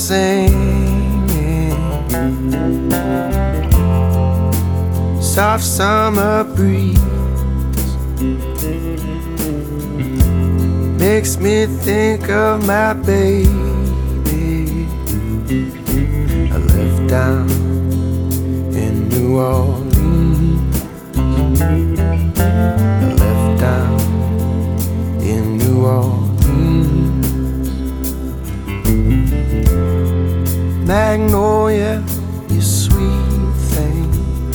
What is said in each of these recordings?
singing. Soft summer breeze makes me think of my baby. I left down in New Orleans. I left down in New Orleans. Magnolia, you sweet thing,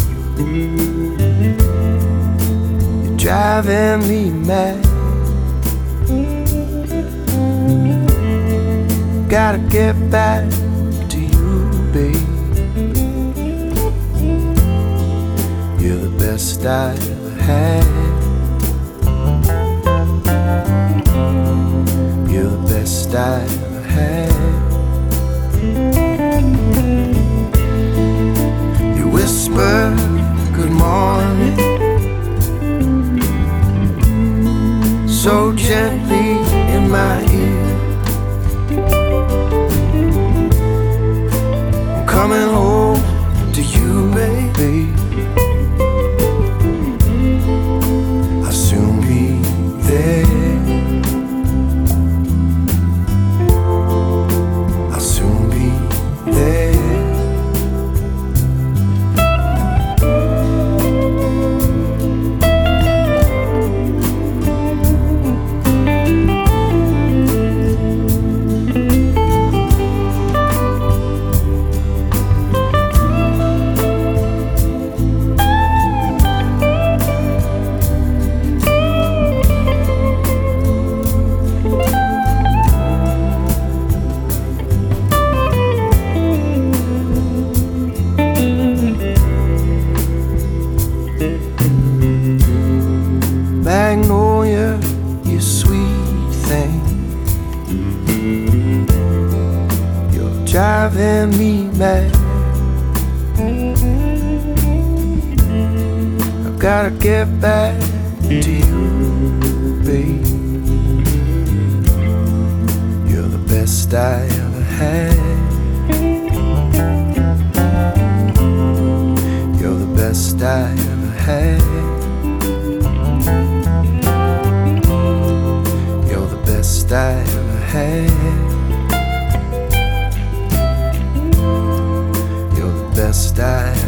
you're driving me mad. Gotta get back to you, babe. You're the best I ever had. You're the best I ever had. You whisper good morning so gently in my ear. I'm coming home to you, baby. I'll soon be there. I'll soon be there. Magnolia, you sweet thing, you're driving me mad. I've gotta get back to you, babe. You're the best I ever had. You're the best I ever had. Best I ever had. You're the best I ever had.